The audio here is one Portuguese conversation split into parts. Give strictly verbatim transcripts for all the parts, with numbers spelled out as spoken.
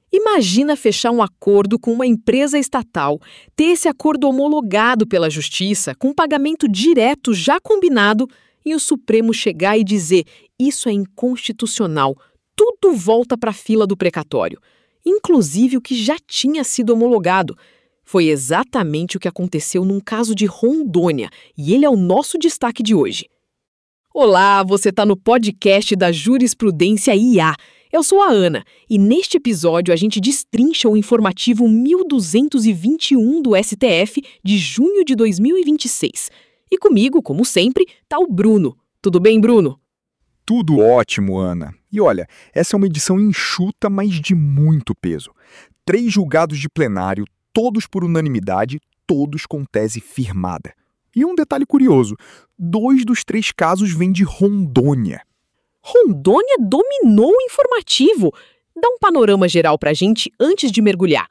Imagina fechar um acordo com uma empresa estatal, ter esse acordo homologado pela Justiça, com pagamento direto já combinado, e o Supremo chegar e dizer: isso é inconstitucional, tudo volta para a fila do precatório, inclusive o que já tinha sido homologado. Foi exatamente o que aconteceu num caso de Rondônia, e ele é o nosso destaque de hoje. Olá, você está no podcast da Jurisprudência I A. Eu sou a Ana, e neste episódio a gente destrincha o informativo mil duzentos e vinte e um do S T F de junho de dois mil e vinte e seis. E comigo, como sempre, tá o Bruno. Tudo bem, Bruno? Tudo ótimo, Ana. E olha, essa é uma edição enxuta, mas de muito peso. Três julgados de plenário, todos por unanimidade, todos com tese firmada. E um detalhe curioso, dois dos três casos vêm de Rondônia. Rondônia dominou o informativo. Dá um panorama geral pra gente antes de mergulhar.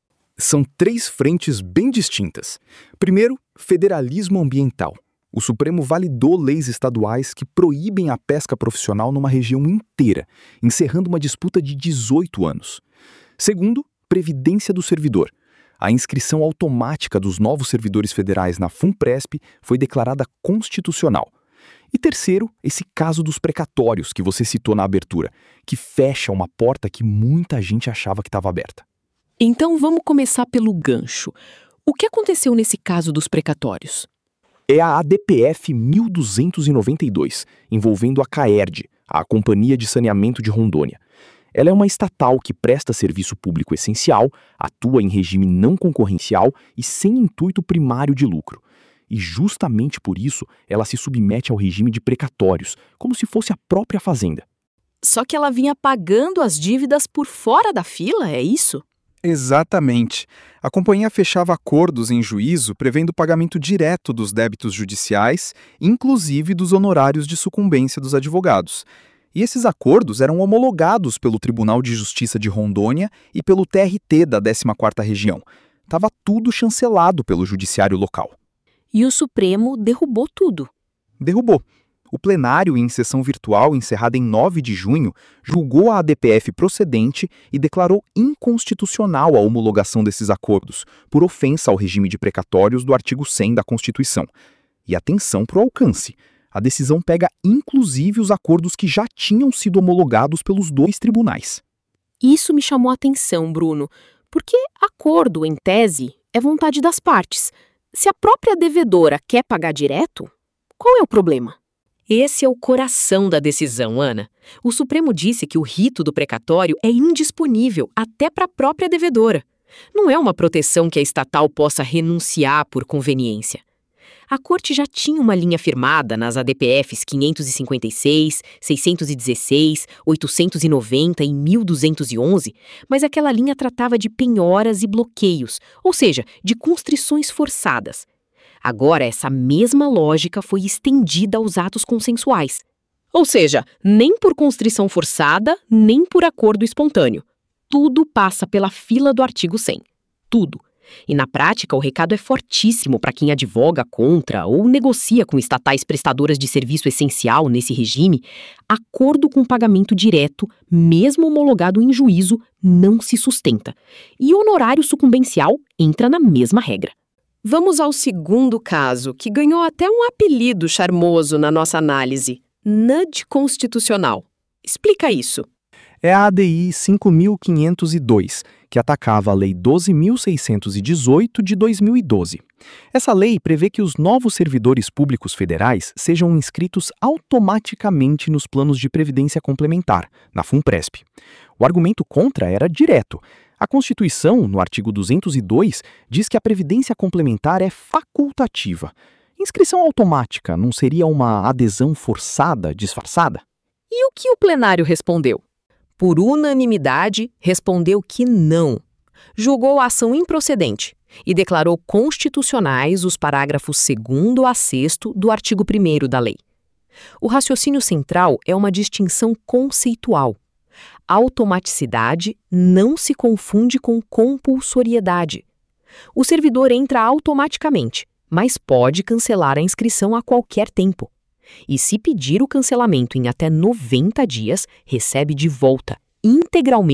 São três frentes bem distintas. Primeiro, federalismo ambiental. O Supremo validou leis estaduais que proíbem a pesca profissional numa região inteira, encerrando uma disputa de dezoito anos. Segundo, previdência do servidor. A inscrição automática dos novos servidores federais na FUNPRESP foi declarada constitucional. E terceiro, esse caso dos precatórios que você citou na abertura, que fecha uma porta que muita gente achava que estava aberta. Então vamos começar pelo gancho. O que aconteceu nesse caso dos precatórios? É a A D P F mil duzentos e noventa e dois, envolvendo a CAERD, a Companhia de Saneamento de Rondônia. Ela é uma estatal que presta serviço público essencial, atua em regime não concorrencial e sem intuito primário de lucro. E justamente por isso ela se submete ao regime de precatórios, como se fosse a própria fazenda. Só que ela vinha pagando as dívidas por fora da fila, é isso? Exatamente. A companhia fechava acordos em juízo prevendo o pagamento direto dos débitos judiciais, inclusive dos honorários de sucumbência dos advogados. E esses acordos eram homologados pelo Tribunal de Justiça de Rondônia e pelo T R T da décima quarta Região. Estava tudo chancelado pelo judiciário local. E o Supremo derrubou tudo. Derrubou. O plenário, em sessão virtual encerrada em nove de junho, julgou a A D P F procedente e declarou inconstitucional a homologação desses acordos, por ofensa ao regime de precatórios do artigo cem da Constituição. E atenção para o alcance. A decisão pega inclusive os acordos que já tinham sido homologados pelos dois tribunais. Isso me chamou a atenção, Bruno, porque acordo, em tese, é vontade das partes. Se a própria devedora quer pagar direto, qual é o problema? Esse é o coração da decisão, Ana. O Supremo disse que o rito do precatório é indisponível até para a própria devedora. Não é uma proteção que a estatal possa renunciar por conveniência. A Corte já tinha uma linha firmada nas A D P Fs quinhentos e cinquenta e seis, seiscentos e dezesseis, oitocentos e noventa e mil duzentos e onze, mas aquela linha tratava de penhoras e bloqueios, ou seja, de constrições forçadas. Agora, essa mesma lógica foi estendida aos atos consensuais. Ou seja, nem por constrição forçada, nem por acordo espontâneo. Tudo passa pela fila do artigo cem. Tudo. E na prática, o recado é fortíssimo para quem advoga contra ou negocia com estatais prestadoras de serviço essencial nesse regime. Acordo com pagamento direto, mesmo homologado em juízo, não se sustenta. E honorário sucumbencial entra na mesma regra. Vamos ao segundo caso, que ganhou até um apelido charmoso na nossa análise: nudge constitucional. Explica isso. É a A D I cinco mil quinhentos e dois, que atacava a Lei doze mil seiscentos e dezoito de dois mil e doze. Essa lei prevê que os novos servidores públicos federais sejam inscritos automaticamente nos planos de previdência complementar, na FUNPRESP. O argumento contra era direto. A Constituição, no artigo duzentos e dois, diz que a previdência complementar é facultativa. Inscrição automática não seria uma adesão forçada, disfarçada? E o que o plenário respondeu? Por unanimidade, respondeu que não. Julgou a ação improcedente e declarou constitucionais os parágrafos segundo a sexto do artigo primeiro da lei. O raciocínio central é uma distinção conceitual. Automaticidade não se confunde com compulsoriedade. O servidor entra automaticamente, mas pode cancelar a inscrição a qualquer tempo. E se pedir o cancelamento em até noventa dias, recebe de volta integralmente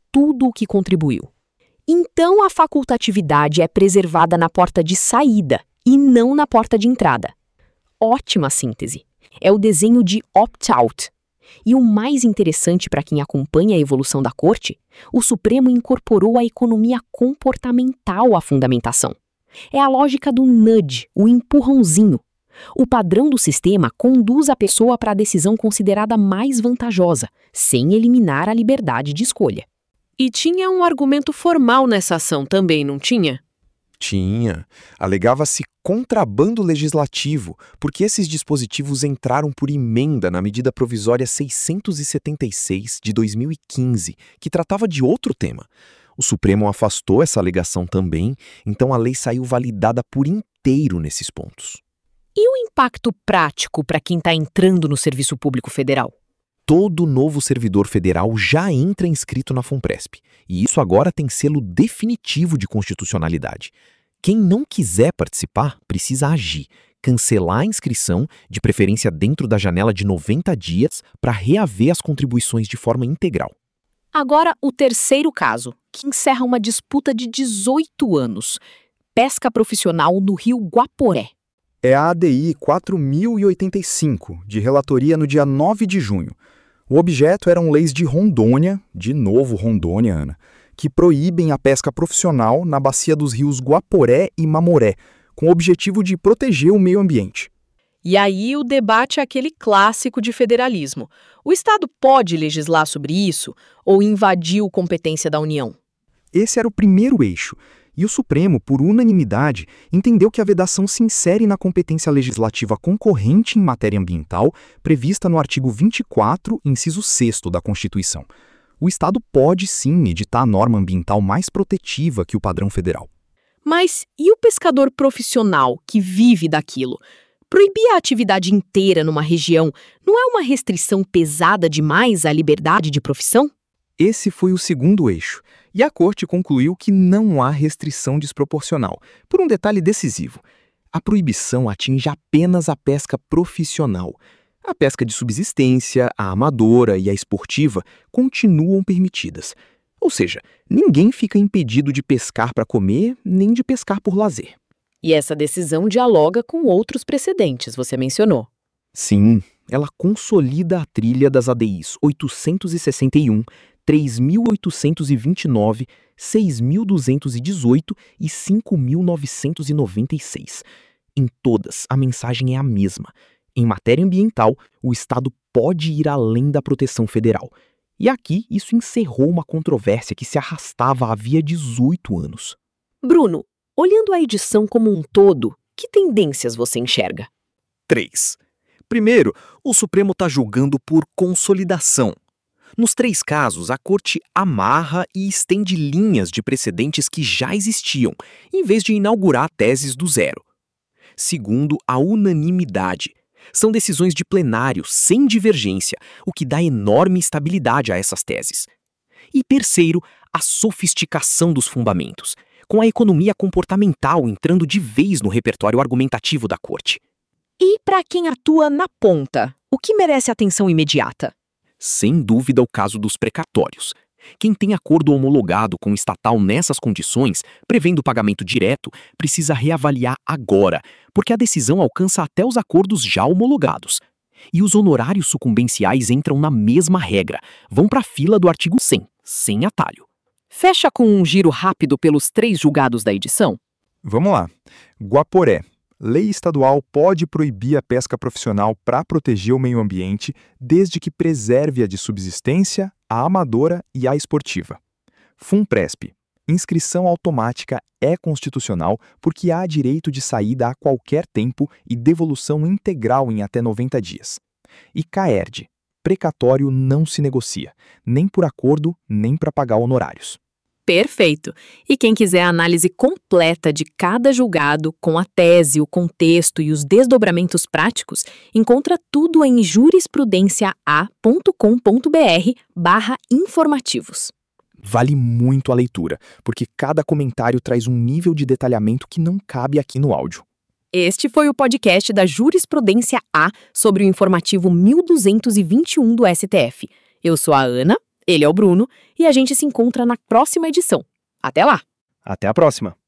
tudo o que contribuiu. Então, a facultatividade é preservada na porta de saída e não na porta de entrada. Ótima síntese. É o desenho de opt-out. E o mais interessante para quem acompanha a evolução da Corte, o Supremo incorporou a economia comportamental à fundamentação. É a lógica do nudge, o empurrãozinho. O padrão do sistema conduz a pessoa para a decisão considerada mais vantajosa, sem eliminar a liberdade de escolha. E tinha um argumento formal nessa ação também, não tinha? Tinha. Alegava-se contrabando legislativo, porque esses dispositivos entraram por emenda na medida provisória seiscentos e setenta e seis de dois mil e quinze, que tratava de outro tema. O Supremo afastou essa alegação também, então a lei saiu validada por inteiro nesses pontos. E o impacto prático para quem está entrando no Serviço Público Federal? Todo novo servidor federal já entra inscrito na FUNPRESP, e isso agora tem selo definitivo de constitucionalidade. Quem não quiser participar precisa agir, cancelar a inscrição, de preferência dentro da janela de noventa dias, para reaver as contribuições de forma integral. Agora, o terceiro caso, que encerra uma disputa de dezoito anos. Pesca profissional no rio Guaporé. É a A D I quatro mil e oitenta e cinco, de relatoria no dia nove de junho. O objeto eram leis de Rondônia, de novo Rondônia, Ana, que proíbem a pesca profissional na bacia dos rios Guaporé e Mamoré, com o objetivo de proteger o meio ambiente. E aí o debate é aquele clássico de federalismo. O Estado pode legislar sobre isso ou invadiu competência da União? Esse era o primeiro eixo, e o Supremo, por unanimidade, entendeu que a vedação se insere na competência legislativa concorrente em matéria ambiental, prevista no artigo vinte e quatro, inciso sexto da Constituição. O Estado pode, sim, editar a norma ambiental mais protetiva que o padrão federal. Mas e o pescador profissional que vive daquilo? Proibir a atividade inteira numa região não é uma restrição pesada demais à liberdade de profissão? Esse foi o segundo eixo, e a Corte concluiu que não há restrição desproporcional, por um detalhe decisivo. A proibição atinge apenas a pesca profissional. A pesca de subsistência, a amadora e a esportiva continuam permitidas. Ou seja, ninguém fica impedido de pescar para comer, nem de pescar por lazer. E essa decisão dialoga com outros precedentes, você mencionou. Sim, ela consolida a trilha das A D Is oitocentos e sessenta e um, três mil oitocentos e vinte e nove, seis mil duzentos e dezoito e cinco mil novecentos e noventa e seis. Em todas, a mensagem é a mesma. Em matéria ambiental, o Estado pode ir além da proteção federal. E aqui, isso encerrou uma controvérsia que se arrastava havia dezoito anos. Bruno, olhando a edição como um todo, que tendências você enxerga? três. Primeiro, o Supremo está julgando por consolidação. Nos três casos, a Corte amarra e estende linhas de precedentes que já existiam, em vez de inaugurar teses do zero. Segundo, a unanimidade. São decisões de plenário, sem divergência, o que dá enorme estabilidade a essas teses. E terceiro, a sofisticação dos fundamentos, com a economia comportamental entrando de vez no repertório argumentativo da Corte. E para quem atua na ponta, o que merece atenção imediata? Sem dúvida, o caso dos precatórios. Quem tem acordo homologado com o estatal nessas condições, prevendo o pagamento direto, precisa reavaliar agora, porque a decisão alcança até os acordos já homologados. E os honorários sucumbenciais entram na mesma regra, vão para a fila do artigo cem, sem atalho. Fecha com um giro rápido pelos três julgados da edição? Vamos lá. Guaporé. Lei estadual pode proibir a pesca profissional para proteger o meio ambiente, desde que preserve a de subsistência, a amadora e a esportiva. FUNPRESP. Inscrição automática é constitucional porque há direito de saída a qualquer tempo e devolução integral em até noventa dias. E CAERD. Precatório não se negocia, nem por acordo, nem para pagar honorários. Perfeito! E quem quiser a análise completa de cada julgado, com a tese, o contexto e os desdobramentos práticos, encontra tudo em jurisprudenciaa ponto com ponto br barra informativos. Vale muito a leitura, porque cada comentário traz um nível de detalhamento que não cabe aqui no áudio. Este foi o podcast da Jurisprudência A sobre o informativo mil duzentos e vinte e um do S T F. Eu sou a Ana. Ele é o Bruno e a gente se encontra na próxima edição. Até lá! Até a próxima!